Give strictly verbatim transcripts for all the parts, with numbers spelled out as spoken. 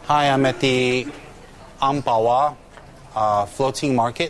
Hi, I'm at the Ampawa uh, floating market.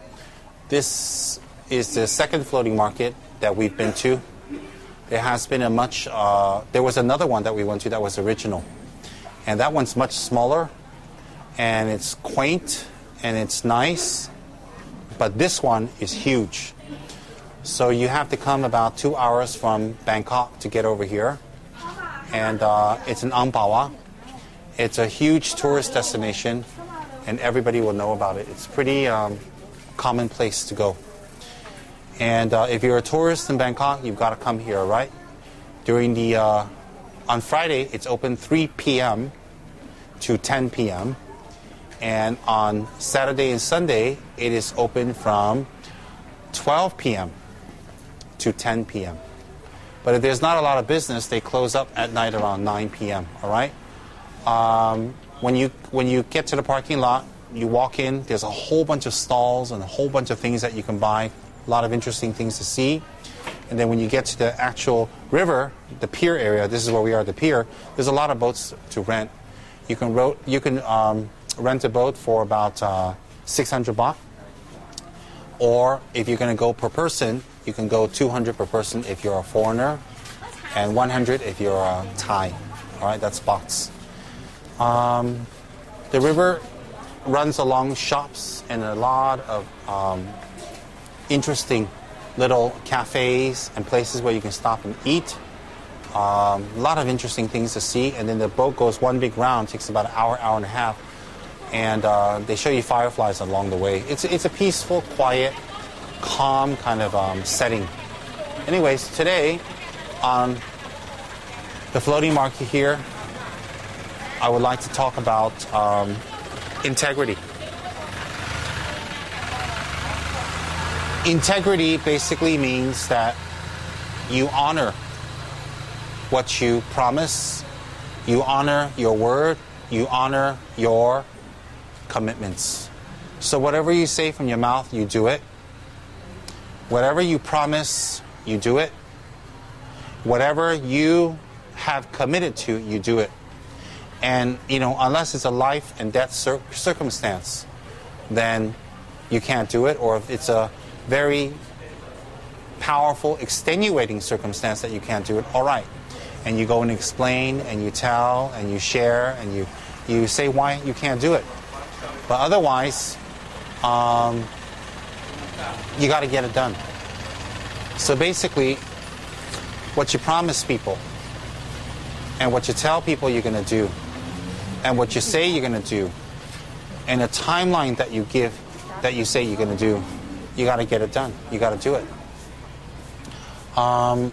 This is the second floating market that we've been to. There has been a much, uh, there was another one that we went to that was original. And that one's much smaller, and it's quaint, and it's nice. But this one is huge. So you have to come about two hours from Bangkok to get over here. And uh, it's in Ampawa. It's a huge tourist destination, and everybody will know about it. It's a pretty um, common place to go. And uh, if you're a tourist in Bangkok, you've got to come here, right? During the, uh, on Friday, it's open three p.m. to ten p.m. And on Saturday and Sunday, it is open from twelve p.m. to ten p.m. But if there's not a lot of business, they close up at night around nine p.m., all right? Um, when you when you get to the parking lot, you walk in, there's a whole bunch of stalls and a whole bunch of things that you can buy, a lot of interesting things to see. And then when you get to the actual river, the pier area, this is where we are at the pier, there's a lot of boats to rent. You can, ro- you can um, rent a boat for about uh, six hundred baht. Or if you're going to go per person, you can go two hundred per person if you're a foreigner, and one hundred if you're a Thai. All right, that's bahts. Um, the river runs along shops and a lot of um, interesting little cafes and places where you can stop and eat. Um, a lot of interesting things to see. And then the boat goes one big round, takes about an hour, hour and a half. And uh, they show you fireflies along the way. It's, it's a peaceful, quiet, calm kind of um, setting. Anyways, today on the floating market here, I would like to talk about um, integrity. Integrity basically means that you honor what you promise, you honor your word, you honor your commitments. So whatever you say from your mouth, you do it. Whatever you promise, you do it. Whatever you have committed to, you do it. And, you know, unless it's a life and death cir- circumstance, then you can't do it. Or if it's a very powerful, extenuating circumstance that you can't do it, all right. And you go and explain, and you tell, and you share, and you, you say why you can't do it. But otherwise, um, you got to get it done. So basically, what you promise people, and what you tell people you're going to do, and what you say you're going to do, and a timeline that you give that you say you're going to do, you got to get it done. You got to do it. Um,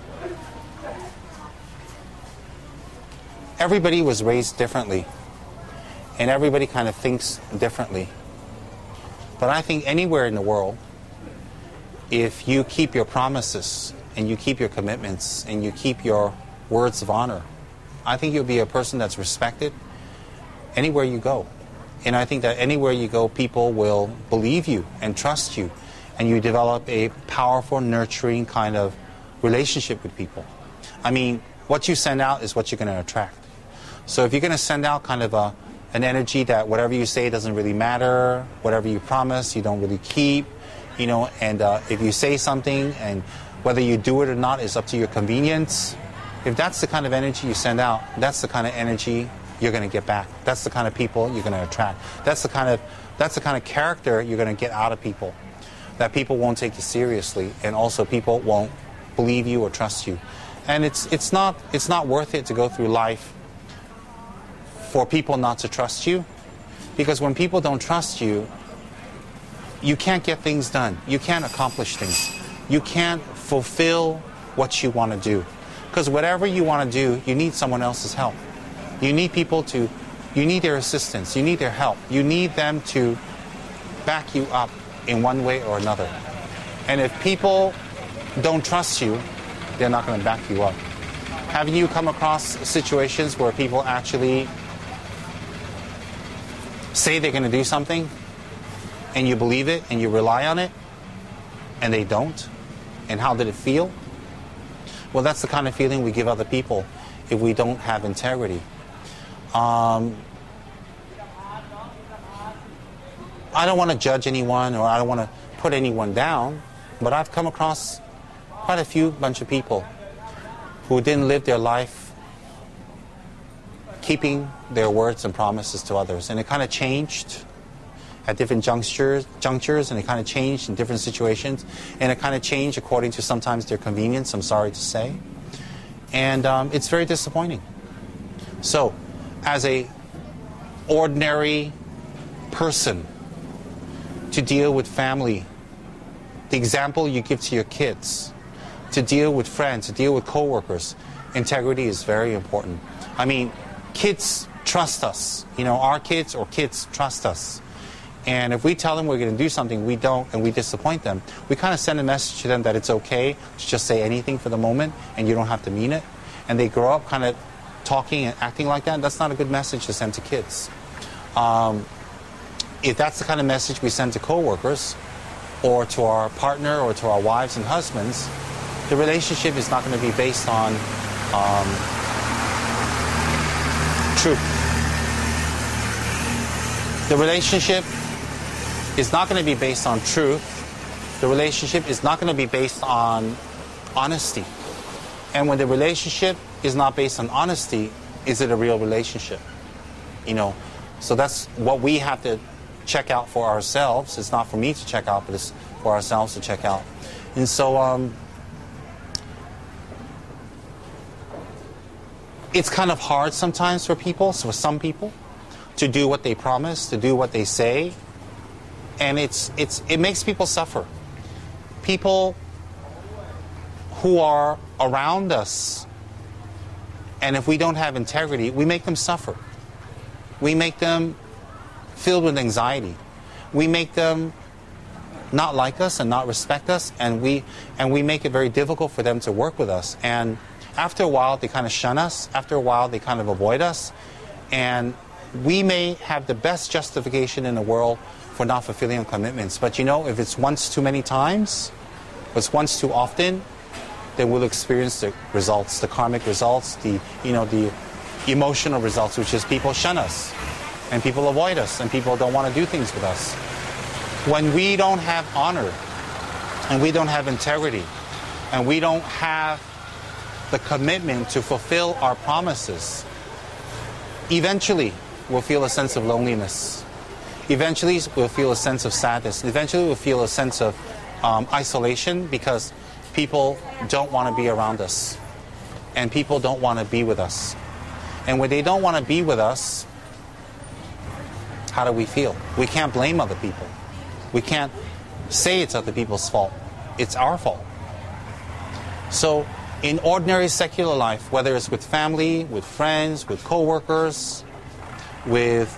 everybody was raised differently, and everybody kind of thinks differently. But I think anywhere in the world, if you keep your promises and you keep your commitments and you keep your words of honor, I think you'll be a person that's respected anywhere you go. And I think that anywhere you go, people will believe you and trust you, and you develop a powerful, nurturing kind of relationship with people. I mean, what you send out is what you're going to attract. So if you're going to send out kind of a, an energy that whatever you say doesn't really matter, whatever you promise, you don't really keep, you know, and uh, if you say something and whether you do it or not is up to your convenience, if that's the kind of energy you send out, that's the kind of energy you're going to get back. That's the kind of people you're going to attract. That's the kind of that's the kind of character you're going to get out of people. That people won't take you seriously, and also people won't believe you or trust you. And it's it's not it's not worth it to go through life for people not to trust you, because when people don't trust you, you can't get things done. You can't accomplish things. You can't fulfill what you want to do. Because whatever you want to do, you need someone else's help. You need people to, you need their assistance. You need their help. You need them to back you up in one way or another. And if people don't trust you, they're not going to back you up. Have you come across situations where people actually say they're going to do something, and you believe it, and you rely on it, and they don't? And how did it feel? Well, that's the kind of feeling we give other people if we don't have integrity. Um, I don't want to judge anyone or I don't want to put anyone down, but I've come across quite a few bunch of people who didn't live their life keeping their words and promises to others. And it kind of changed at different junctures, junctures, and it kind of changed in different situations. And it kind of changed according to sometimes their convenience, I'm sorry to say. And um, it's very disappointing. So, as a ordinary person, to deal with family, the example you give to your kids, to deal with friends, to deal with coworkers, integrity is very important. I mean, kids trust us. You know, our kids or kids trust us. And if we tell them we're going to do something, we don't, and we disappoint them, we kind of send a message to them that it's okay to just say anything for the moment, and you don't have to mean it. And they grow up kind of talking and acting like that. That's not a good message to send to kids. Um, if that's the kind of message we send to coworkers, or to our partner, or to our wives and husbands, the relationship is not going to be based on um, truth. The relationship is not going to be based on truth. The relationship is not going to be based on honesty. And when the relationship is not based on honesty, is it a real relationship? You know, so that's what we have to check out for ourselves. It's not for me to check out, but it's for ourselves to check out. And so um, it's kind of hard sometimes for people, so for some people, to do what they promise, to do what they say. And it's it's it makes people suffer. People who are around us, and if we don't have integrity, we make them suffer. We make them filled with anxiety. We make them not like us and not respect us, and we and we make it very difficult for them to work with us. And after a while, they kind of shun us. After a while, they kind of avoid us. And we may have the best justification in the world for not fulfilling our commitments. But you know, if it's once too many times, if it's once too often, then we'll experience the results, the karmic results, the you know the emotional results, which is people shun us, and people avoid us, and people don't want to do things with us. When we don't have honor, and we don't have integrity, and we don't have the commitment to fulfill our promises, eventually we'll feel a sense of loneliness. Eventually we'll feel a sense of sadness. Eventually we'll feel a sense of um, isolation, because people don't want to be around us, and people don't want to be with us. And when they don't want to be with us, how do we feel? We can't blame other people. We can't say it's other people's fault. It's our fault. So in ordinary secular life, whether it's with family, with friends, with coworkers, with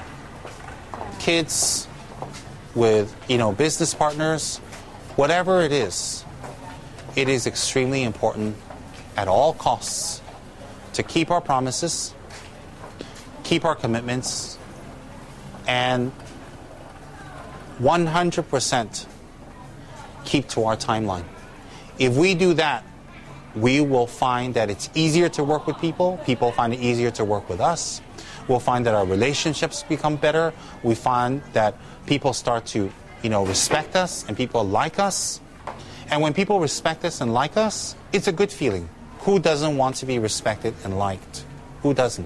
kids, with you know business partners, whatever it is, it is extremely important at all costs to keep our promises, keep our commitments, and one hundred percent keep to our timeline. If we do that, we will find that it's easier to work with people. People find it easier to work with us. We'll find that our relationships become better. We find that people start to, you know, respect us, and people like us. And when people respect us and like us, it's a good feeling. Who doesn't want to be respected and liked? Who doesn't?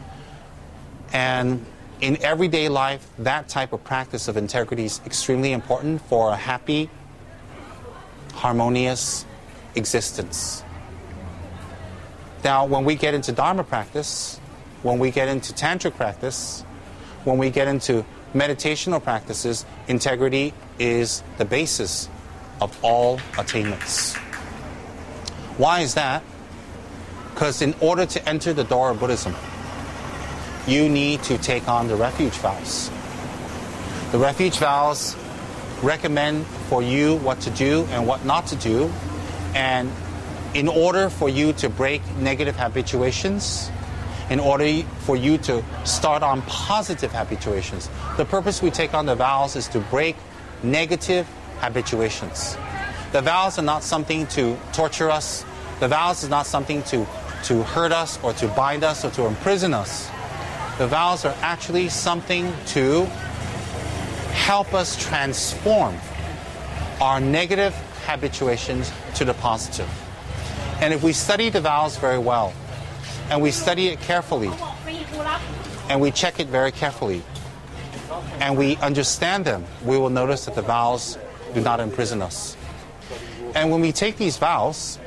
And in everyday life, that type of practice of integrity is extremely important for a happy, harmonious existence. Now, when we get into Dharma practice, when we get into Tantric practice, when we get into meditational practices, integrity is the basis of all attainments. Why is that? Because in order to enter the door of Buddhism, you need to take on the refuge vows. The refuge vows recommend for you what to do and what not to do. And in order for you to break negative habituations, in order for you to start on positive habituations, the purpose we take on the vows is to break negative habituations. The vows are not something to torture us. The vows is not something to, to hurt us or to bind us or to imprison us. The vows are actually something to help us transform our negative habituations to the positive. And if we study the vows very well, and we study it carefully, and we check it very carefully, and we understand them, we will notice that the vows do not imprison us. And when we take these vows,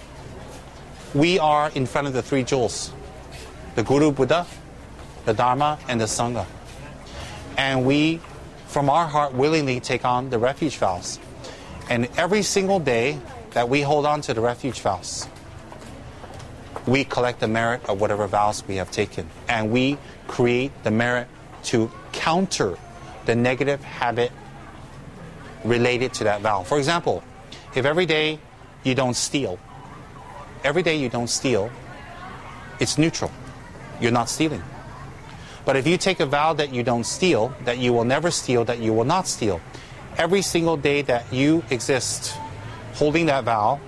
we are in front of the three jewels, the Guru Buddha, the Dharma, and the Sangha. And we, from our heart, willingly take on the refuge vows. And every single day that we hold on to the refuge vows, we collect the merit of whatever vows we have taken. And we create the merit to counter the negative habit related to that vow. For example, if every day you don't steal, every day you don't steal, it's neutral. You're not stealing. But if you take a vow that you don't steal, that you will never steal, that you will not steal, every single day that you exist holding that vow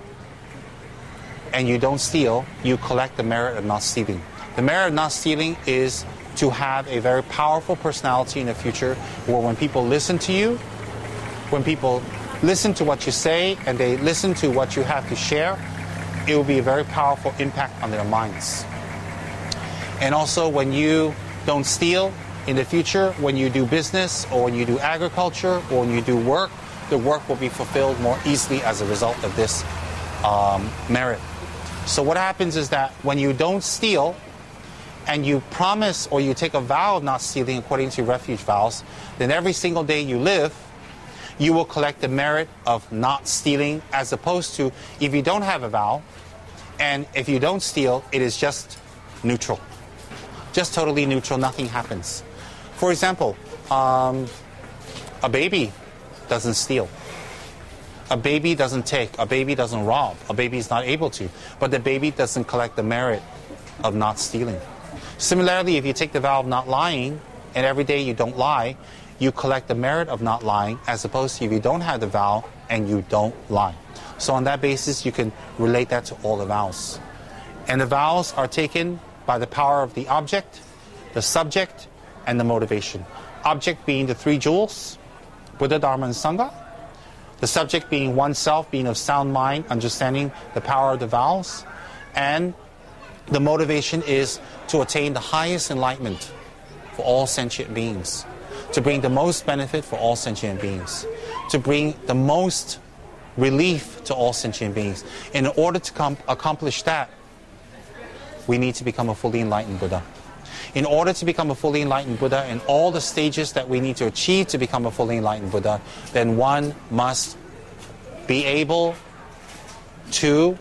and you don't steal, you collect the merit of not stealing. The merit of not stealing is to have a very powerful personality in the future where when people listen to you, when people listen to what you say and they listen to what you have to share, it will be a very powerful impact on their minds. And also when you don't steal in the future, when you do business or when you do agriculture or when you do work, the work will be fulfilled more easily as a result of this um, merit. So what happens is that when you don't steal and you promise or you take a vow of not stealing according to refuge vows, then every single day you live, you will collect the merit of not stealing, as opposed to if you don't have a vow and if you don't steal, it is just neutral. Just totally neutral, nothing happens. For example, um, a baby doesn't steal. A baby doesn't take. A baby doesn't rob. A baby is not able to. But the baby doesn't collect the merit of not stealing. Similarly, if you take the vow of not lying, and every day you don't lie, you collect the merit of not lying, as opposed to if you don't have the vow and you don't lie. So on that basis, you can relate that to all the vows. And the vows are taken by the power of the object, the subject, and the motivation. Object being the three jewels, Buddha, Dharma, and Sangha. The subject being oneself, being of sound mind, understanding the power of the vows. And the motivation is to attain the highest enlightenment for all sentient beings, to bring the most benefit for all sentient beings, to bring the most relief to all sentient beings. In order to com- accomplish that, we need to become a fully enlightened Buddha. In order to become a fully enlightened Buddha and all the stages that we need to achieve to become a fully enlightened Buddha, then one must be able to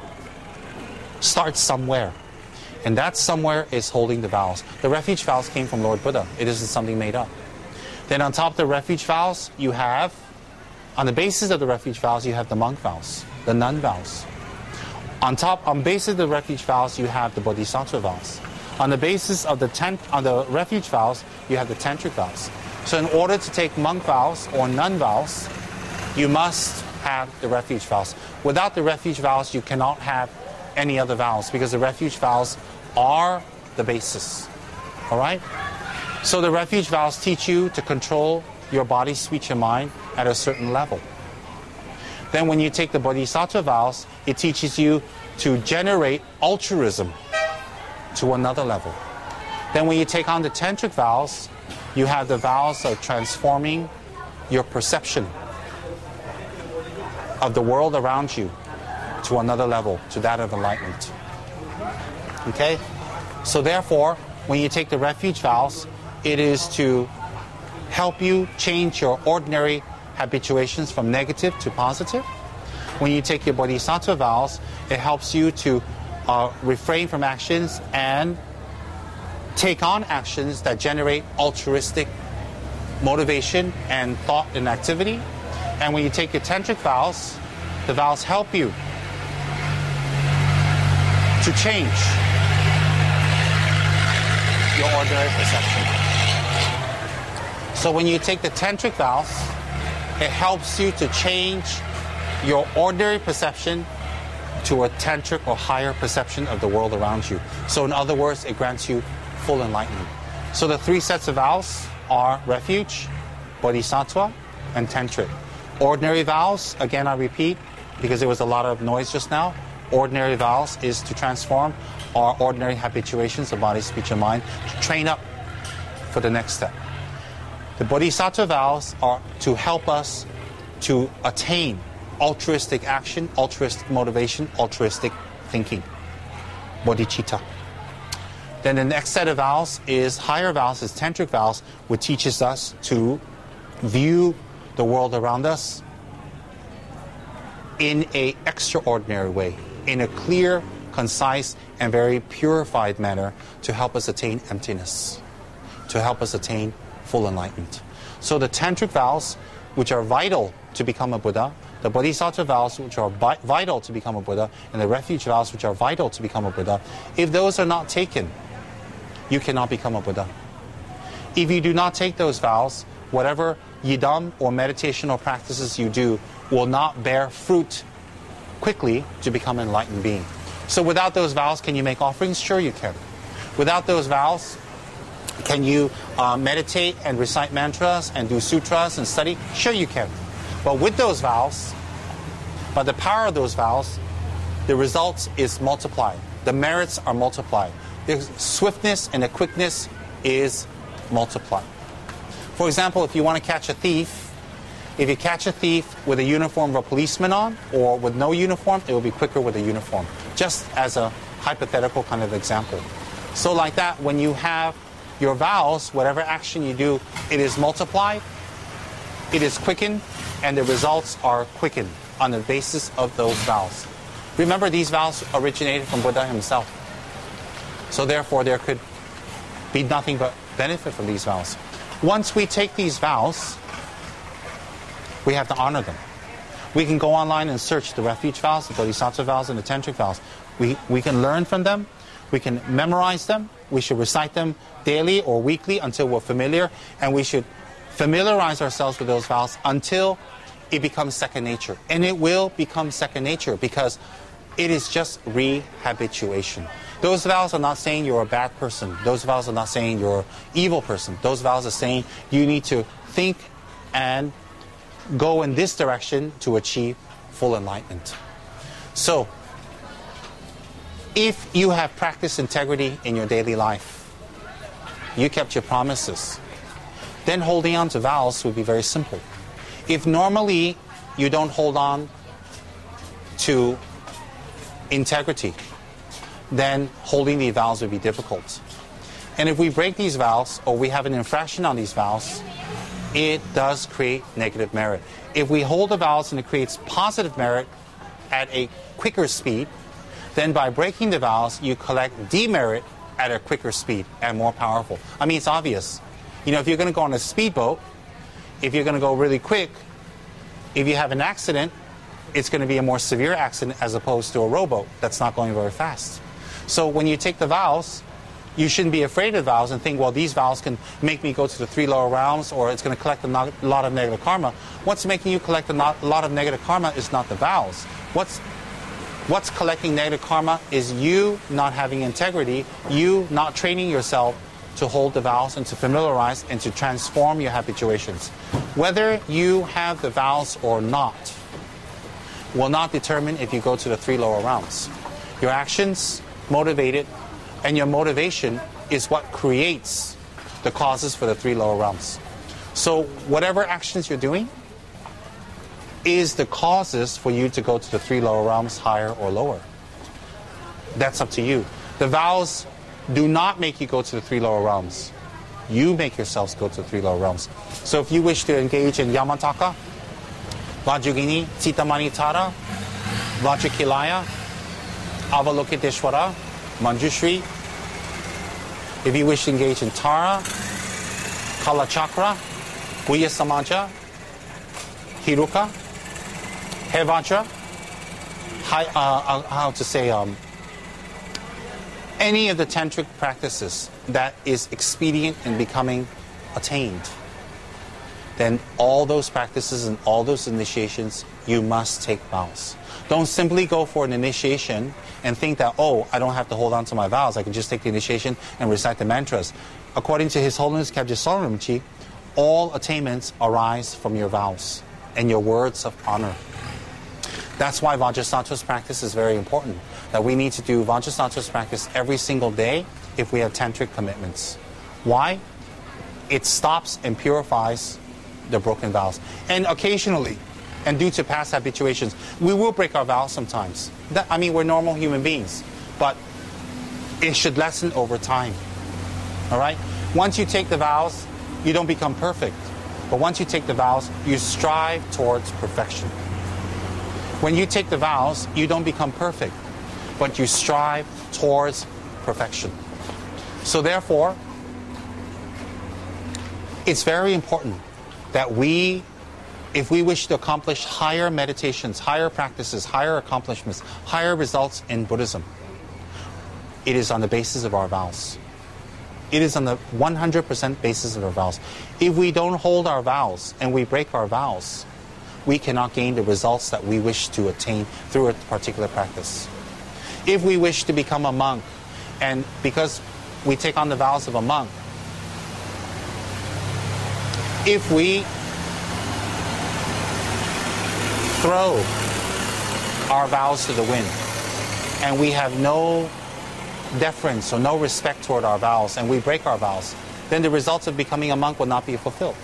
start somewhere. And that somewhere is holding the vows. The refuge vows came from Lord Buddha. It isn't something made up. Then on top of the refuge vows, you have, on the basis of the refuge vows, you have the monk vows, the nun vows. On top, on basis of the refuge vows, you have the bodhisattva vows. On the basis of the tent, on the refuge vows, you have the tantric vows. So in order to take monk vows or nun vows, you must have the refuge vows. Without the refuge vows, you cannot have any other vows, because the refuge vows are the basis. All right? So the refuge vows teach you to control your body, speech, and mind at a certain level. Then when you take the bodhisattva vows, it teaches you to generate altruism to another level. Then when you take on the tantric vows, you have the vows of transforming your perception of the world around you to another level, to that of enlightenment. Okay? So therefore, when you take the refuge vows, it is to help you change your ordinary habituations from negative to positive. When you take your bodhisattva vows, it helps you to uh, refrain from actions and take on actions that generate altruistic motivation and thought and activity. And when you take your tantric vows, the vows help you to change your ordinary perception. So when you take the tantric vows, it helps you to change your ordinary perception to a tantric or higher perception of the world around you. So in other words, it grants you full enlightenment. So the three sets of vows are refuge, Bodhisattva, and Tantric. Ordinary vows, again I repeat, because there was a lot of noise just now, ordinary vows is to transform our ordinary habituations of body, speech, and mind, to train up for the next step. The Bodhisattva vows are to help us to attain altruistic action, altruistic motivation, altruistic thinking. Bodhicitta. Then the next set of vows is higher vows, is Tantric vows, which teaches us to view the world around us in an extraordinary way, in a clear, concise, and very purified manner to help us attain emptiness, to help us attain full enlightenment. So the Tantric vows, which are vital to become a Buddha, the Bodhisattva vows, which are bi- vital to become a Buddha, and the refuge vows, which are vital to become a Buddha, if those are not taken, you cannot become a Buddha. If you do not take those vows, whatever yidam or meditational practices you do will not bear fruit quickly to become an enlightened being. So without those vows, can you make offerings? Sure you can. Without those vows, can you uh, meditate and recite mantras and do sutras and study? Sure you can. But with those vows, by the power of those vows, the results is multiplied. The merits are multiplied. The swiftness and the quickness is multiplied. For example, if you want to catch a thief, if you catch a thief with a uniform of a policeman on or with no uniform, it will be quicker with a uniform. Just as a hypothetical kind of example. So like that, when you have your vows, whatever action you do, it is multiplied, it is quickened, and the results are quickened on the basis of those vows. Remember, these vows originated from Buddha himself. So therefore, there could be nothing but benefit from these vows. Once we take these vows, we have to honor them. We can go online and search the refuge vows, the Bodhisattva vows, and the Tantric vows. We, we can learn from them. We can memorize them. We should recite them daily or weekly until we're familiar. And we should familiarize ourselves with those vows until it becomes second nature. And it will become second nature because it is just rehabituation. Those vows are not saying you're a bad person. Those vows are not saying you're an evil person. Those vows are saying you need to think and go in this direction to achieve full enlightenment. So, if you have practiced integrity in your daily life, you kept your promises, then holding on to vows would be very simple. If normally you don't hold on to integrity, then holding the vows would be difficult. And if we break these vows or we have an infraction on these vows, it does create negative merit. If we hold the vows and it creates positive merit at a quicker speed, then by breaking the vows, you collect demerit at a quicker speed and more powerful. I mean, it's obvious. You know, if you're going to go on a speedboat, if you're going to go really quick, if you have an accident, it's going to be a more severe accident as opposed to a rowboat that's not going very fast. So when you take the vows, you shouldn't be afraid of vows and think, well, these vows can make me go to the three lower realms or it's going to collect a no- lot of negative karma. What's making you collect a no- lot of negative karma is not the vows. What's What's collecting negative karma is you not having integrity, you not training yourself to hold the vows and to familiarize and to transform your habituations. Whether you have the vows or not will not determine if you go to the three lower realms. Your actions motivated, and your motivation is what creates the causes for the three lower realms. So whatever actions you're doing is the causes for you to go to the three lower realms, higher or lower. That's up to you. The vows do not make you go to the three lower realms. You make yourselves go to the three lower realms. So if you wish to engage in Yamataka, Vajragini, Citamanitara, Vajrakilaya, Avalokiteshvara, Manjushri. If you wish to engage in Tara, Kalachakra, Guhya Samaja, Hiruka, Hevajra, hi, uh, how to say, um, any of the tantric practices that is expedient in becoming attained, then all those practices and all those initiations, you must take vows. Don't simply go for an initiation and think that, oh, I don't have to hold on to my vows. I can just take the initiation and recite the mantras. According to His Holiness Kyabje Soren Rinpoche, all attainments arise from your vows and your words of honor. That's why Vajrasattva's practice is very important. That we need to do Vajrasattva's practice every single day if we have tantric commitments. Why? It stops and purifies the broken vows. And occasionally, and due to past habituations, we will break our vows sometimes. That, I mean, we're normal human beings, but it should lessen over time. All right? Once you take the vows, you don't become perfect. But once you take the vows, you strive towards perfection. When you take the vows, you don't become perfect, but you strive towards perfection. So therefore, it's very important that we, if we wish to accomplish higher meditations, higher practices, higher accomplishments, higher results in Buddhism, it is on the basis of our vows. It is on the one hundred percent basis of our vows. If we don't hold our vows and we break our vows, we cannot gain the results that we wish to attain through a particular practice. If we wish to become a monk, and because we take on the vows of a monk, if we throw our vows to the wind and we have no deference or no respect toward our vows and we break our vows, then the results of becoming a monk will not be fulfilled.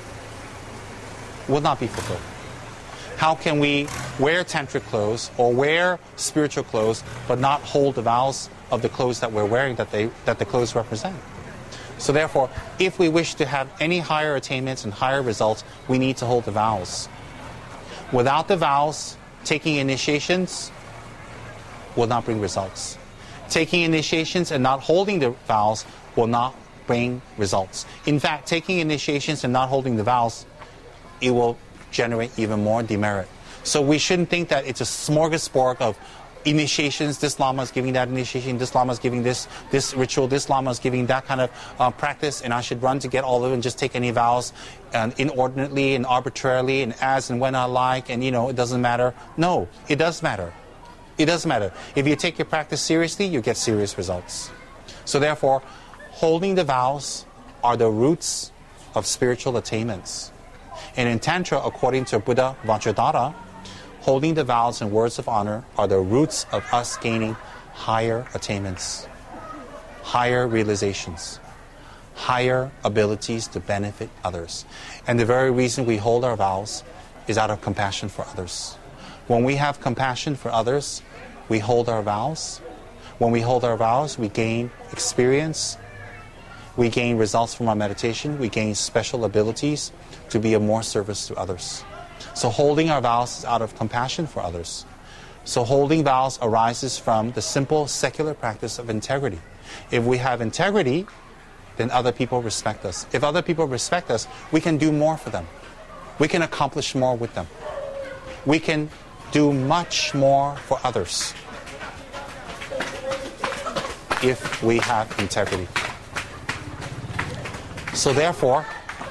Will not be fulfilled. How can we wear tantric clothes or wear spiritual clothes but not hold the vows of the clothes that we're wearing that they that the clothes represent? So therefore, if we wish to have any higher attainments and higher results, we need to hold the vows. Without the vows, taking initiations will not bring results. Taking initiations and not holding the vows will not bring results. In fact, taking initiations and not holding the vows, it will generate even more demerit. So we shouldn't think that it's a smorgasbord of initiations. This Lama is giving that initiation, this Lama is giving this this ritual, this Lama is giving that kind of uh, practice, and I should run to get all of it and just take any vows and inordinately and arbitrarily and as and when I like, and you know, it doesn't matter. No, it does matter. It does matter. If you take your practice seriously, you get serious results. So therefore, holding the vows are the roots of spiritual attainments. And in Tantra, according to Buddha Vajradhara, holding the vows and words of honor are the roots of us gaining higher attainments, higher realizations, higher abilities to benefit others. And the very reason we hold our vows is out of compassion for others. When we have compassion for others, we hold our vows. When we hold our vows, we gain experience, we gain results from our meditation, we gain special abilities to be of more service to others. So holding our vows is out of compassion for others. So holding vows arises from the simple secular practice of integrity. If we have integrity, then other people respect us. If other people respect us, we can do more for them. We can accomplish more with them. We can do much more for others if we have integrity. So therefore,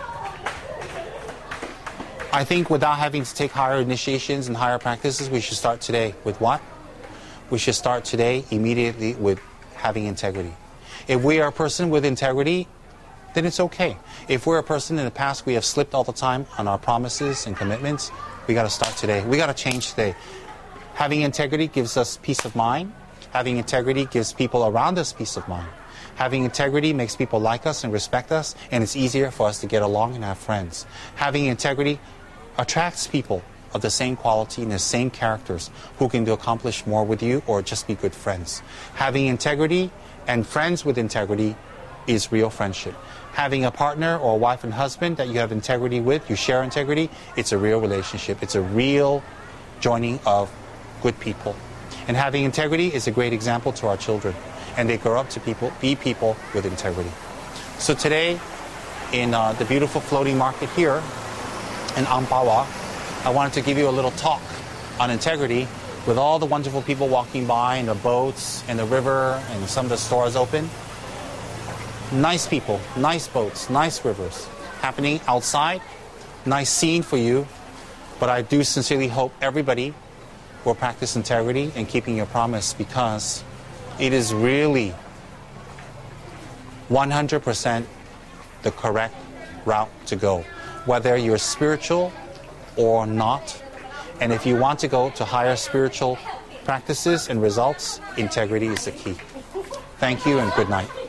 I think without having to take higher initiations and higher practices, we should start today with what? We should start today immediately with having integrity. If we are a person with integrity, then it's okay. If we're a person in the past, we have slipped all the time on our promises and commitments, we got to start today. We got to change today. Having integrity gives us peace of mind. Having integrity gives people around us peace of mind. Having integrity makes people like us and respect us, and it's easier for us to get along and have friends. Having integrity attracts people of the same quality and the same characters who can accomplish more with you or just be good friends. Having integrity and friends with integrity is real friendship. Having a partner or a wife and husband that you have integrity with, you share integrity, it's a real relationship. It's a real joining of good people. And having integrity is a great example to our children. And they grow up to people, be people with integrity. So today, in uh, the beautiful floating market here in Ampawa, I wanted to give you a little talk on integrity with all the wonderful people walking by and the boats and the river and some of the stores open. Nice people, nice boats, nice rivers happening outside. Nice scene for you. But I do sincerely hope everybody will practice integrity and keeping your promise, because it is really one hundred percent the correct route to go. whether you're spiritual or not. And if you want to go to higher spiritual practices and results, integrity is the key. Thank you and good night.